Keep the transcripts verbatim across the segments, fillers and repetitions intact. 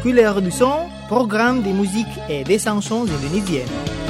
couleurs du son, programme des musiques et des chansons indonésiennes.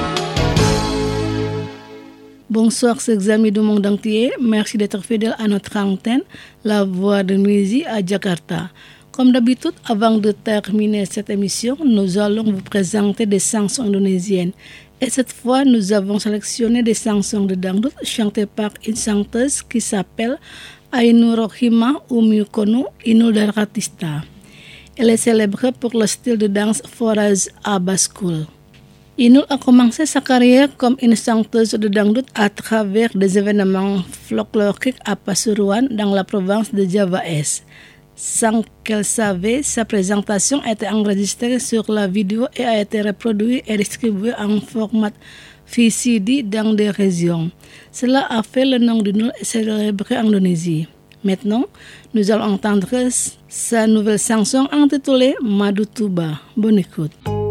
Bonsoir chers amis du monde entier, merci d'être fidèles à notre antenne, la voix de Nuizi à Jakarta. Comme d'habitude, avant de terminer cette émission, nous allons vous présenter des chansons indonésiennes. Et cette fois, nous avons sélectionné des chansons de dangdut chantées par une chanteuse qui s'appelle Ainur Rohimah Umyukono Inul Daratista. Elle est célèbre pour le style de danse Foraz Abaskul. Inul a commencé sa carrière comme une chanteuse de dangdut à travers des événements folkloriques à Pasuruan dans la province de Java Est. Sans qu'elle savait, sa présentation a été enregistrée sur la vidéo et a été reproduite et distribuée en format V C D dans des régions. Cela a fait le nom d'Inul célébré en Indonésie. Maintenant, nous allons entendre sa nouvelle chanson intitulée Madu Tuba. Bonne écoute.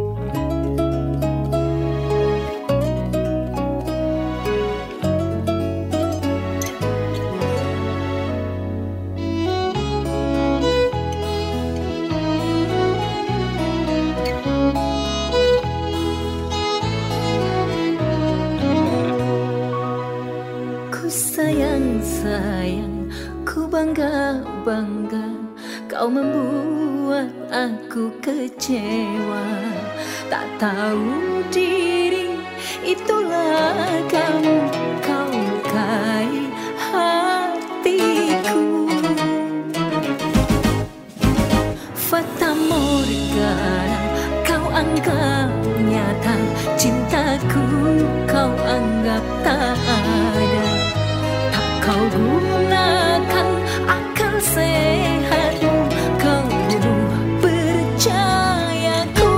Bangga kau membuat aku kecewa. Tak tahu diri itulah kamu, kau lukai hatiku. Fata Morgana kau anggap nyata, cintaku kau anggap tak ada. Tak kau gunakan akal sehatmu, kau bunuh percayaku.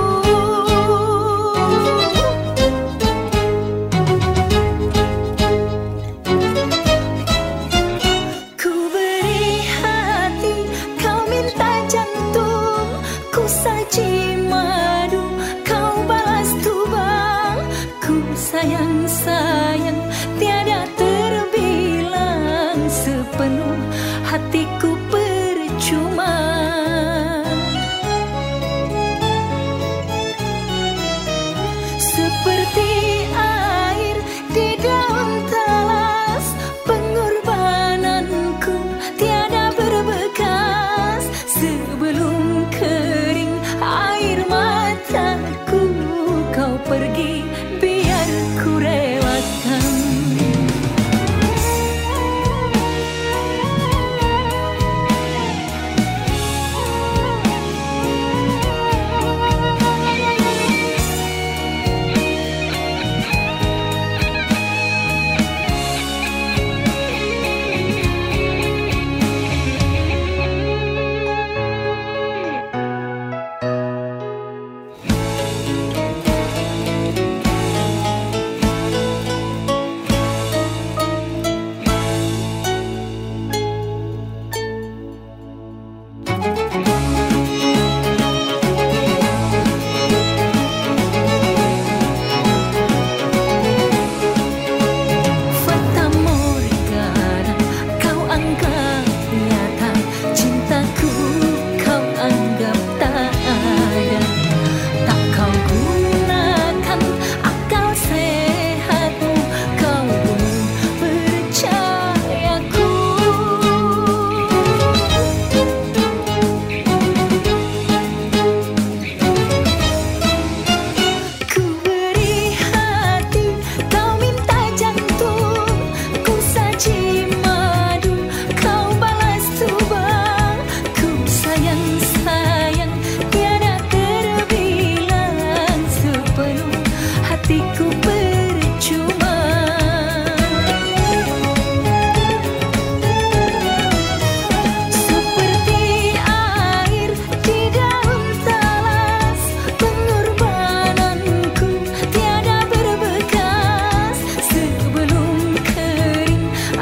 Ku beri hati, kau minta jantung. Ku saji madu, kau balas tuba. Ku sayang sayang tiada terbilang sepenuh hatiku percuma. Seperti air di daun talas, pengorbananku tiada berbekas. Sebelum kering air mataku, kau pergi biar ku relakan.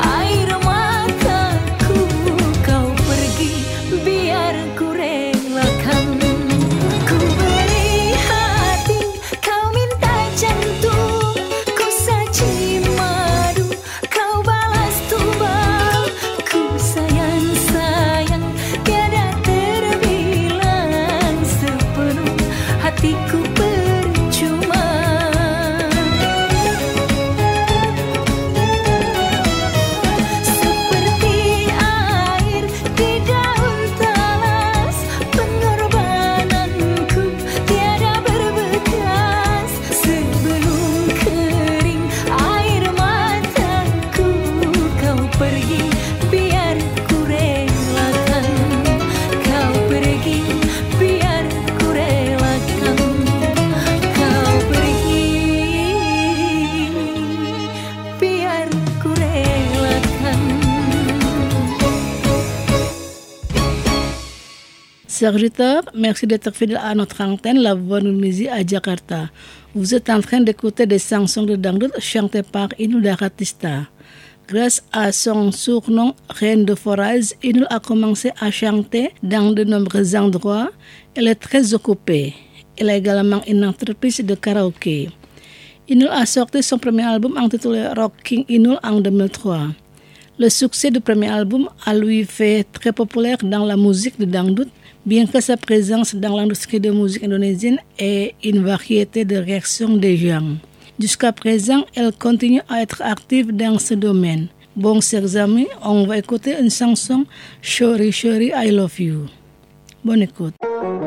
Biar ku rela Chers auditeurs, merci d'être fidèles à notre antenne, la voix de Nuizi à Jakarta. Vous êtes en train d'écouter des chansons de dangdut chantées par Inul Daratista. Grâce à son surnom Reine de Forage, Inul a commencé à chanter dans de nombreux endroits. Elle est très occupée. Elle a également une entreprise de karaoké. Inul a sorti son premier album intitulé Rocking Inul en deux mille trois. Le succès du premier album a lui fait très populaire dans la musique de dangdut, bien que sa présence dans l'industrie de musique indonésienne ait une variété de réactions des gens. Jusqu'à présent, elle continue à être active dans ce domaine. Bon, chers amis, on va écouter une chanson Shori Shori I Love You. Bonne écoute.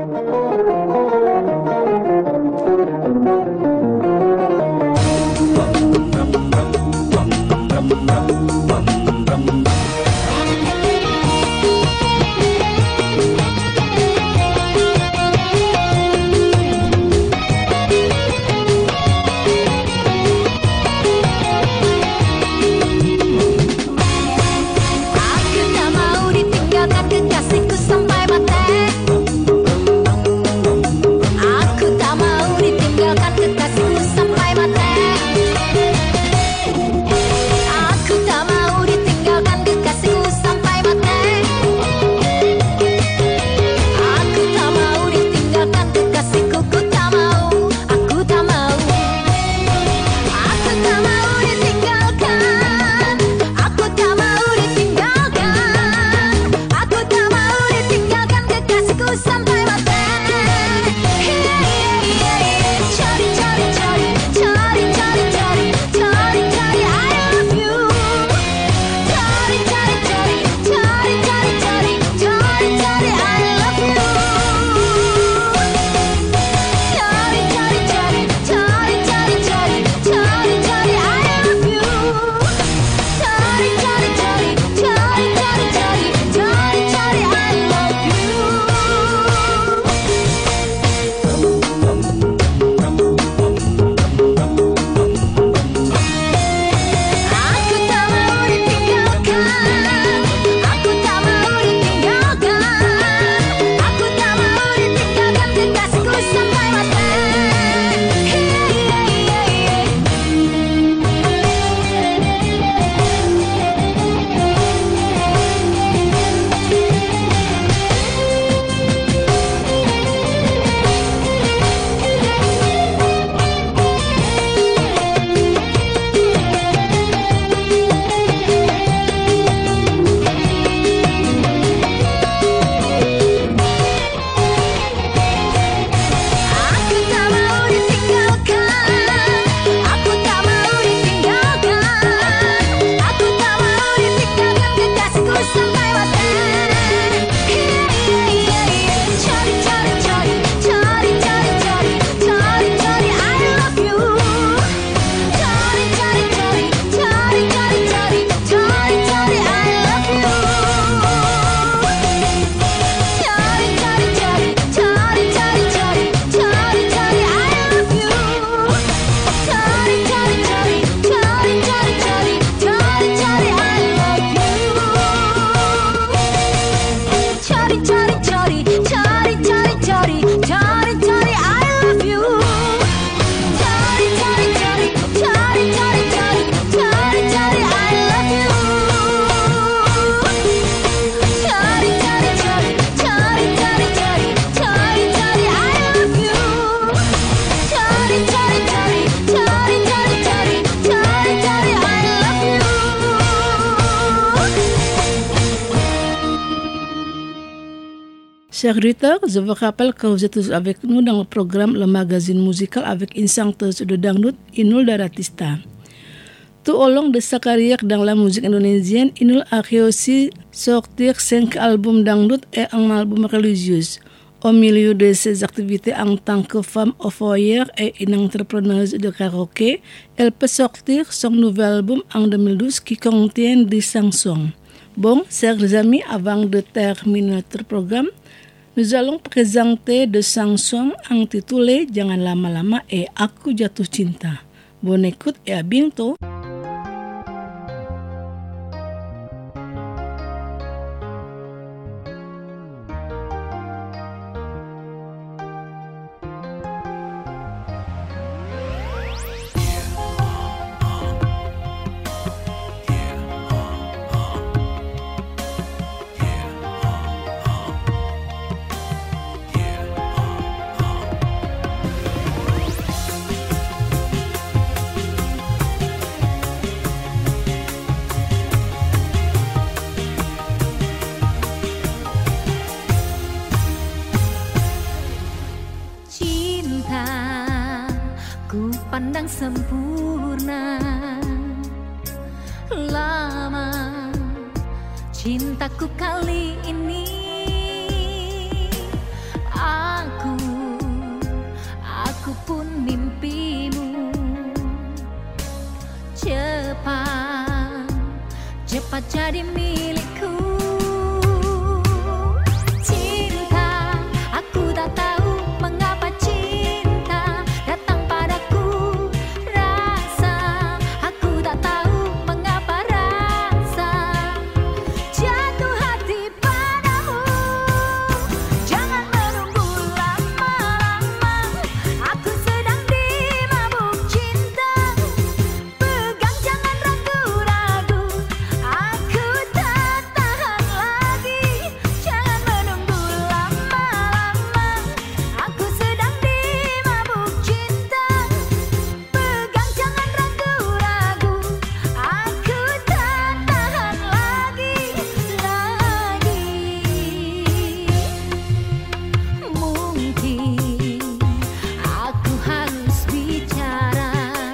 Chers auditeurs, je vous rappelle que vous êtes tous avec nous dans le programme Le Magazine Musical avec une chanteuse de dangdut, Inul Daratista. Tout au long de sa carrière dans la musique indonésienne, Inul a réussi à sortir cinq albums dangdut et un album religieux. Au milieu de ses activités en tant que femme au foyer et une entrepreneuse de karaoké, elle peut sortir son nouvel album en deux mille douze qui contient des chansons. Bon, chers amis, avant de terminer notre programme, nous allons présenter des chansons intitulées Jangan Lama-Lama et Aku Jatuh Cinta. Bonne écoute et à bientôt. pandang sempurna. Lama cintaku kali ini, Aku, aku pun mimpimu. Cepat, cepat jadi milikku. Cinta, aku tak tahu mengapa cinta datang padaku. Rasa, aku tak tahu mengapa rasa jatuh hati padamu. Jangan menunggu lama-lama, aku sedang dimabuk cinta. Pegang jangan ragu-ragu, aku tak tahan lagi. Jangan menunggu lama-lama, aku sedang dimabuk cinta. Pegang jangan ragu-ragu, aku tak tahan lagi, lagi. Mungkin aku harus bicara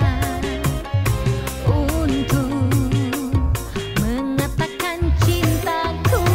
untuk mengatakan cintaku.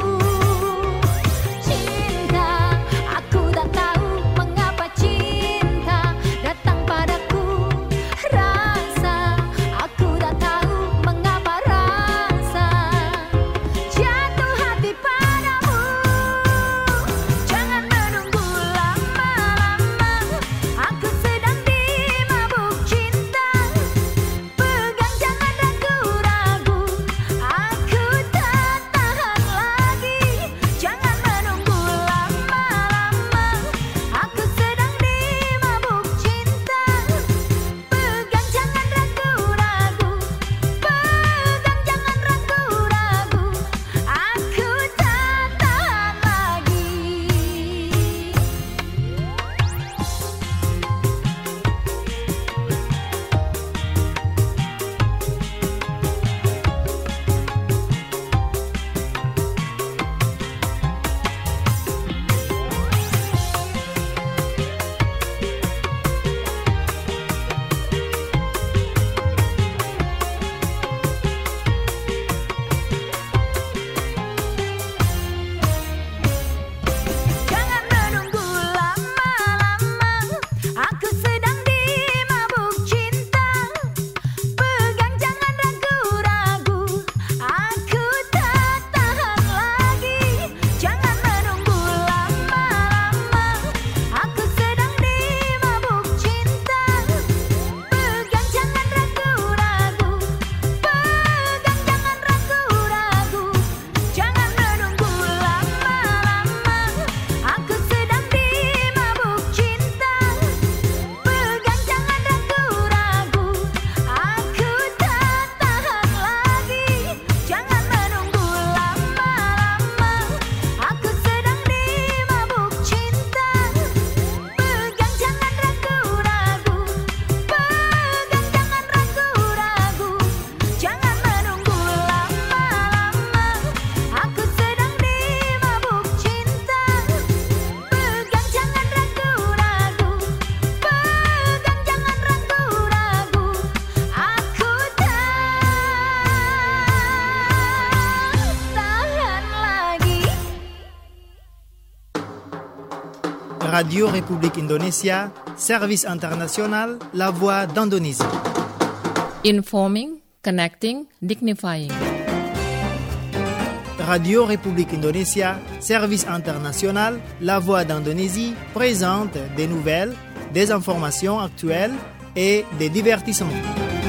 Cinta, aku tak tahu mengapa cinta datang padaku. Rasa, aku tak tahu mengapa rasa jatuh hati padamu. Jangan menunggu lama-lama, aku sedang dimabuk cinta. Pegang jangan ragu-ragu, aku tak tahan lagi. Jangan menunggu lama-lama, aku sedang dimabuk cinta. Pegang jangan ragu-ragu, pegang jangan ragu-ragu, aku tak tahan lagi. Jangan menunggu lama-lama, aku sedang dimabuk cinta. Pegang jangan ragu-ragu, aku tak tahan lagi. Jangan menunggu lama-lama, aku sedang dimabuk cinta. Pegang jangan ragu-ragu, pegang jangan ragu-ragu. Jangan menunggu lama-lama, aku sedang dimabuk cinta. Pegang jangan ragu-ragu, aku tak tahan lagi. Jangan menunggu lama-lama, aku sedang dimabuk cinta. Pegang jangan ragu-ragu, pegang jangan ragu-ragu. Jangan menunggu lama-lama, aku sedang dimabuk cinta. Pegang jangan ragu-ragu, pegang jangan ragu-ragu, aku tak tahan lagi. Radio République Indonésia, Service International, La Voix d'Indonésie. Informing, connecting, dignifying. Radio République Indonésia, Service International, La Voix d'Indonésie présente des nouvelles, des informations actuelles et des divertissements.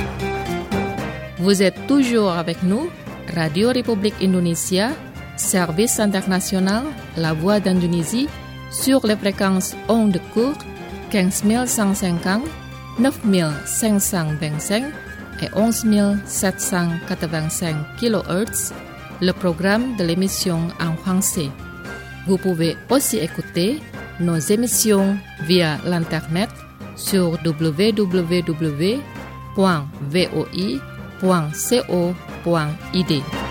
Vous êtes toujours avec nous, Radio République Indonésia, Service International, La Voix d'Indonésie, sur les fréquences ondes courtes quinze mille cent cinquante, neuf mille cinq cent vingt-cinq et onze mille sept cent quatre-vingt-cinq kilohertz, le programme de l'émission en français. Vous pouvez aussi écouter nos émissions via l'internet sur w w w point v o i point co point i d.